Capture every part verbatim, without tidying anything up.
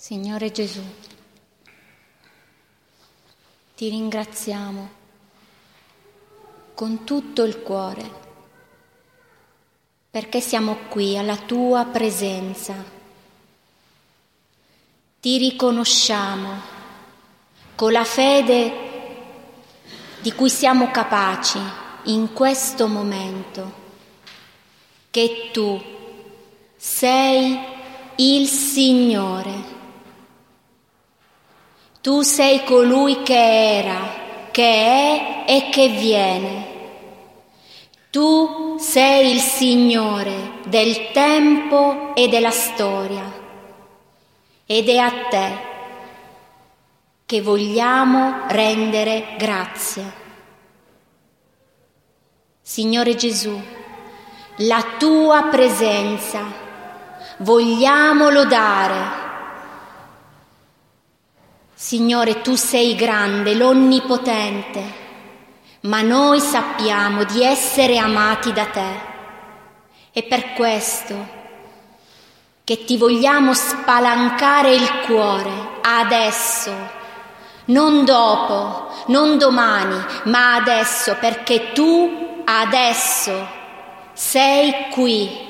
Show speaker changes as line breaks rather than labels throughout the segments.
Signore Gesù, ti ringraziamo con tutto il cuore perché siamo qui alla tua presenza. Ti riconosciamo con la fede di cui siamo capaci in questo momento, che tu sei il Signore. Tu sei colui che era, che è e che viene. Tu sei il Signore del tempo e della storia. Ed è a te che vogliamo rendere grazie. Signore Gesù, la tua presenza vogliamo lodare. Signore, tu sei grande, l'Onnipotente, ma noi sappiamo di essere amati da te. È per questo che ti vogliamo spalancare il cuore adesso, non dopo, non domani, ma adesso, perché tu adesso sei qui.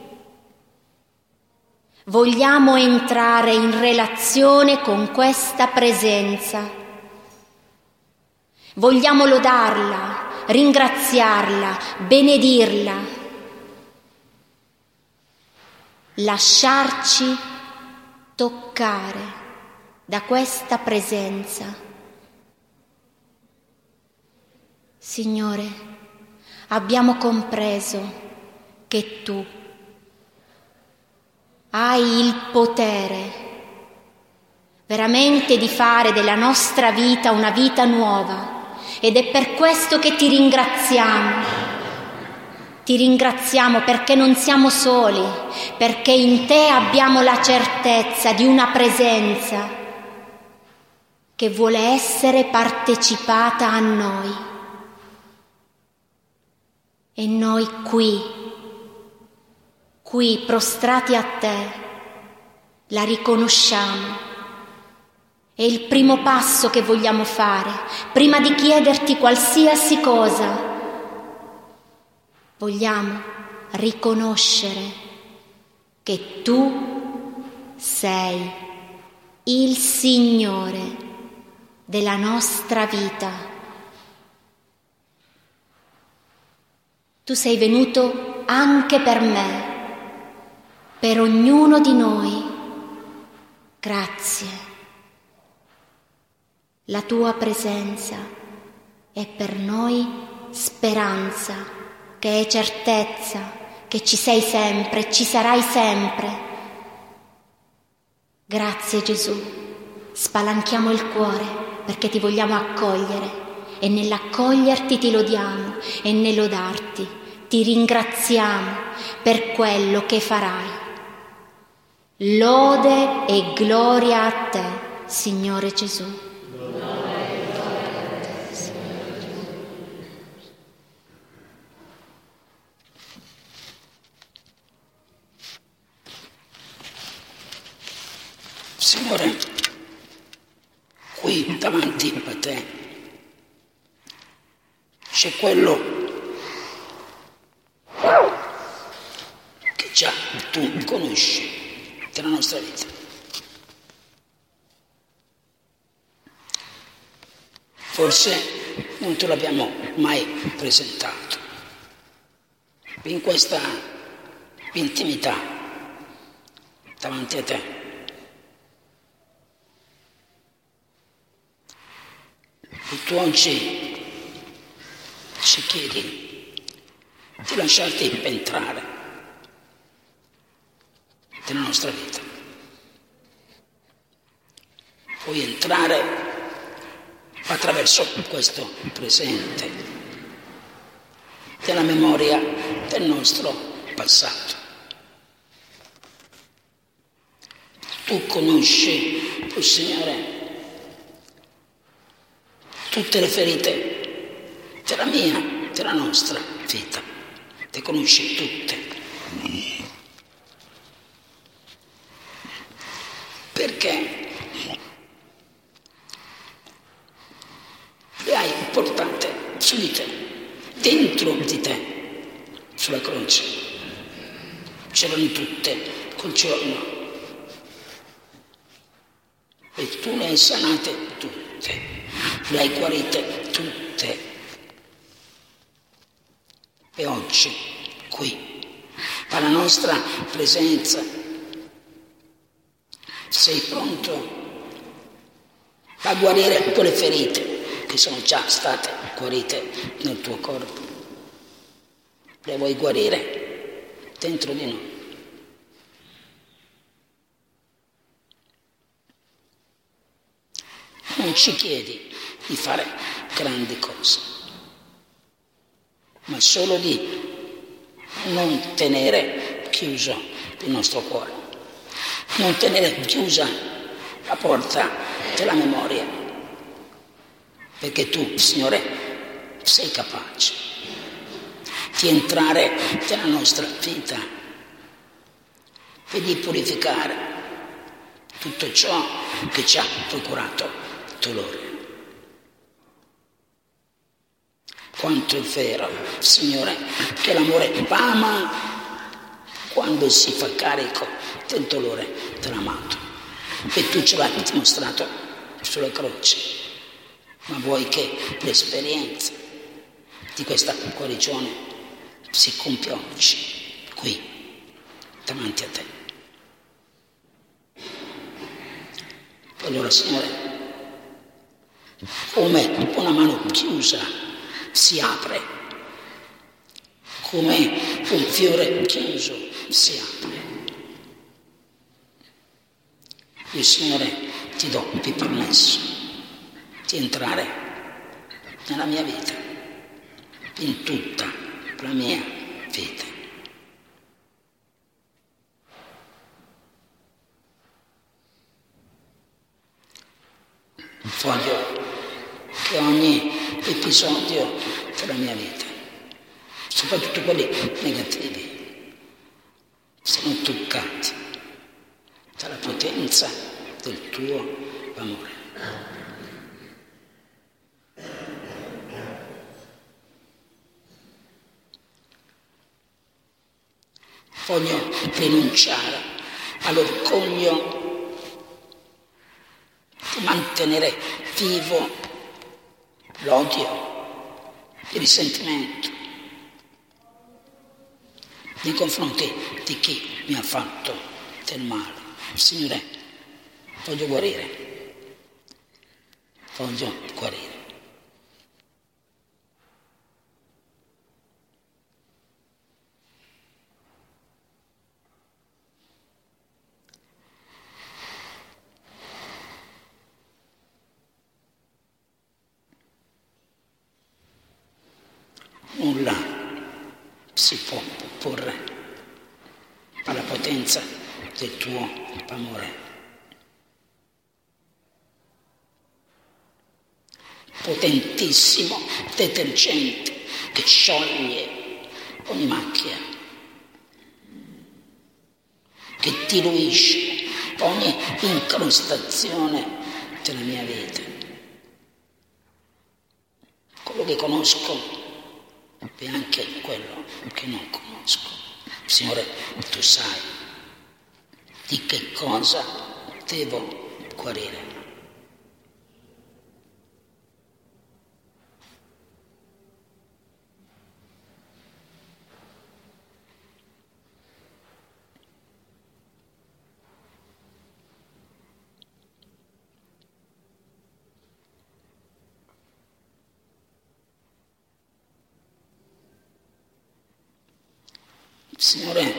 Vogliamo entrare in relazione con questa presenza. Vogliamo lodarla, ringraziarla, benedirla, lasciarci toccare da questa presenza. Signore, abbiamo compreso che tu hai il potere veramente di fare della nostra vita una vita nuova, ed è per questo che ti ringraziamo. Ti ringraziamo perché non siamo soli, perché in te abbiamo la certezza di una presenza che vuole essere partecipata a noi. E noi qui, qui prostrati a te, la riconosciamo. È il primo passo che vogliamo fare, prima di chiederti qualsiasi cosa. Vogliamo riconoscere che tu sei il Signore della nostra vita. Tu sei venuto anche per me, per ognuno di noi. Grazie. La tua presenza è per noi speranza, che è certezza, che ci sei sempre, ci sarai sempre. Grazie Gesù. Spalanchiamo il cuore perché ti vogliamo accogliere, e nell'accoglierti ti lodiamo, e nel lodarti ti ringraziamo per quello che farai. Lode e gloria a te, Signore Gesù. Lode e gloria a te, Signore Gesù.
Signore, qui davanti a te c'è quello che già tu conosci della nostra vita. Forse non te l'abbiamo mai presentato in questa intimità davanti a te. E tu oggi ci chiedi di lasciarti entrare nella nostra vita. Puoi entrare attraverso questo presente della memoria del nostro passato. Tu conosci, oh Signore, tutte le ferite della mia, della nostra vita. Le conosci tutte. Perché sulla croce. C'erano tutte quel giorno. E tu le hai sanate tutte, le hai guarite tutte. E oggi, qui, alla nostra presenza, sei pronto a guarire quelle ferite che sono già state guarite nel tuo corpo. Le vuoi guarire dentro di noi. Non ci chiedi di fare grandi cose, ma solo di non tenere chiuso il nostro cuore, non tenere chiusa la porta della memoria, perché tu, Signore, sei capace di entrare nella nostra vita e di purificare tutto ciò che ci ha procurato dolore. Quanto è vero, Signore, che l'amore ama quando si fa carico del dolore dell'amato. E tu ce l'hai dimostrato sulla croce, ma vuoi che l'esperienza di questa guarigione si compia oggi, qui, davanti a te. Allora, Signore, come una mano chiusa si apre, come un fiore chiuso si apre. Io, Signore, ti do il permesso di entrare nella mia vita, in tutta la mia vita. Voglio che ogni episodio della mia vita, soprattutto quelli negativi, siano toccati dalla potenza del tuo amore. Voglio rinunciare all'orgoglio di mantenere vivo l'odio, il risentimento nei confronti di chi mi ha fatto del male. Signore, voglio guarire, voglio guarire. Nulla si può opporre alla potenza del tuo amore. Potentissimo detergente che scioglie ogni macchia, che diluisce ogni incrostazione della mia vita. Quello che conosco e anche quello che non conosco. Signore, tu sai di che cosa devo guarire. Signore,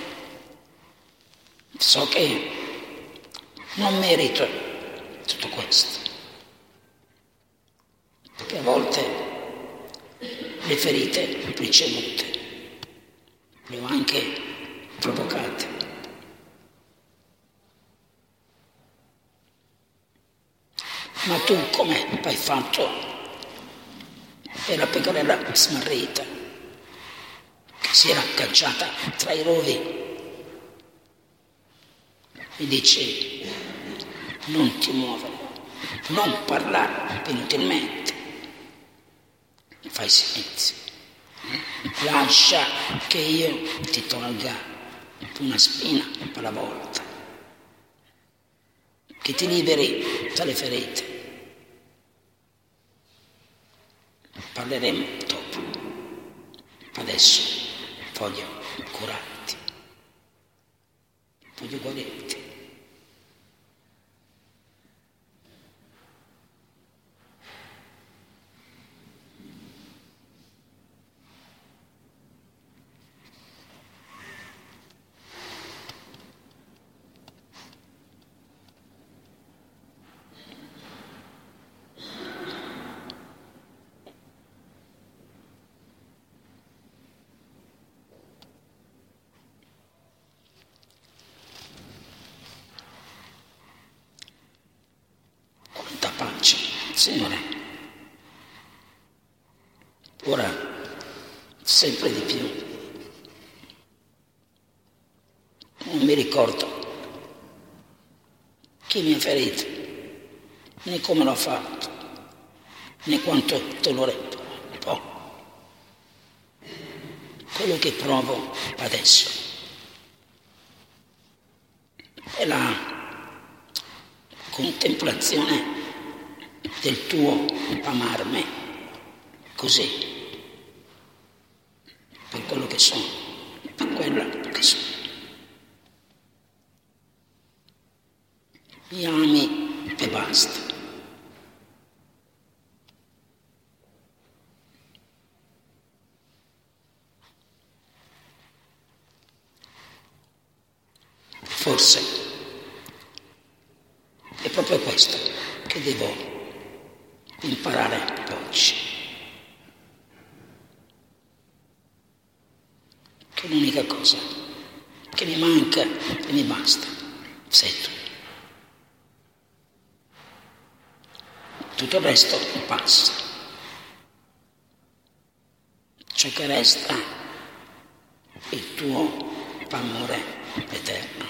so che non merito tutto questo, perché a volte le ferite ricevute le ho anche provocate. Ma tu come hai fatto per la pecorella smarrita che si era cacciata tra i rovi? Mi dice, non ti muovere, non parlare inutilmente. Fai silenzio, Lascia che io ti tolga una spina alla volta, che ti liberi dalle ferite. Parleremo dopo. Adesso voglio curarti, voglio guarirti. Signore, ora sempre di più non mi ricordo chi mi ha ferito, né come l'ho fatto, né quanto dolore provo. Quello che provo adesso è la contemplazione del tuo amarmi così, per quello che sono, per quella che sono. Mi ami e basta. Forse è proprio questo che devo imparare oggi, che l'unica cosa che mi manca e mi basta sei tu. Tutto il resto passa. Ciò che resta è il tuo amore eterno.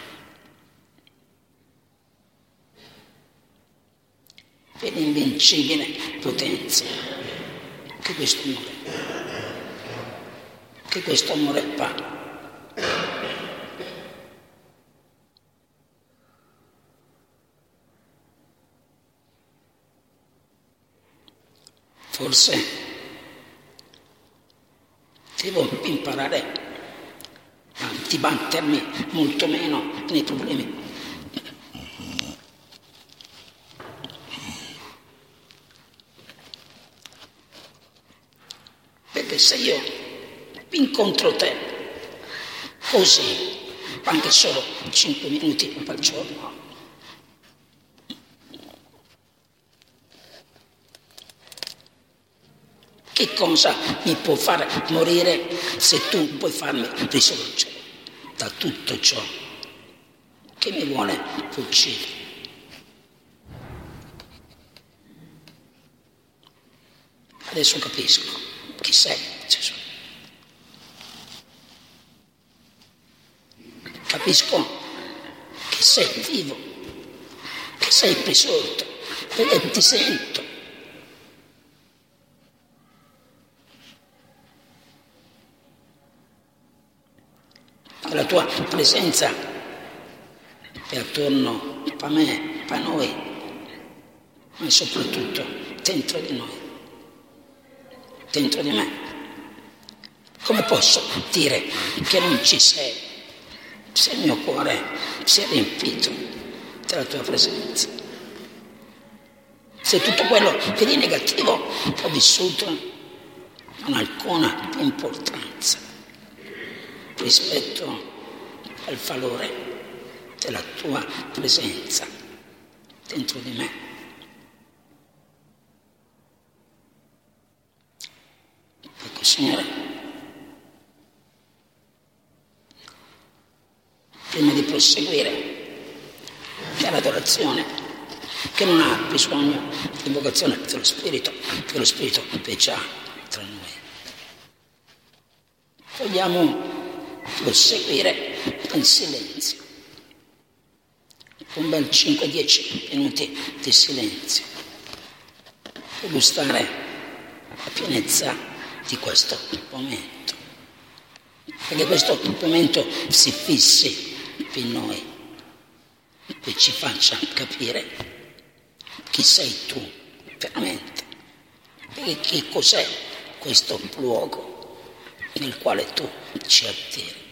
E l'invincibile potenza che questo amore, che questo amore fa. Forse devo imparare a dibattermi molto meno nei problemi. Perché se io incontro te così, anche solo cinque minuti al giorno, che cosa mi può fare morire se tu puoi farmi risorgere da tutto ciò che mi vuole uccidere? Adesso capisco chi sei, Gesù. Capisco che sei vivo, che sei risorto, perché ti sento. La tua presenza è attorno a me, a noi, ma soprattutto dentro di noi, dentro di me. Come posso dire che non ci sei se il mio cuore si è riempito della tua presenza? Se tutto quello che di negativo ho vissuto non ha alcuna importanza rispetto al valore della tua presenza dentro di me. Ecco, Signore, prima di proseguire nell'adorazione, che non ha bisogno di invocazione dello Spirito, che lo Spirito è già tra noi, vogliamo proseguire in silenzio, un bel cinque dieci minuti di silenzio, per gustare la pienezza di questo momento, perché questo momento si fissi in noi e ci faccia capire chi sei tu veramente, e che cos'è questo luogo nel quale tu ci attiri.